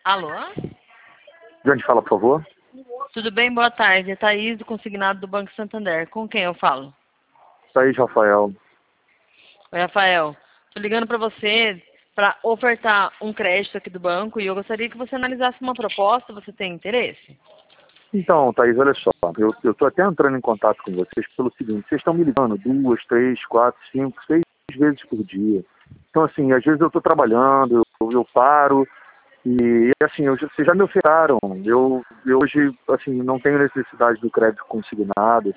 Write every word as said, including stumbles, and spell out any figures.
Alô? De onde fala, por favor? Tudo bem? Boa tarde. É Thaís, do consignado do Banco Santander. Com quem eu falo? Thaís Rafael. Oi, Rafael. Estou ligando para você para ofertar um crédito aqui do banco e eu gostaria que você analisasse uma proposta. Você tem interesse? Então, Thaís, olha só. Eu estou até entrando em contato com vocês pelo seguinte. Vocês estão me ligando duas, três, quatro, cinco, seis vezes por dia. Então, assim, às vezes eu estou trabalhando, eu, eu paro e, assim, eu, vocês já me ofertaram. Eu, eu hoje, assim, não tenho necessidade do crédito consignado.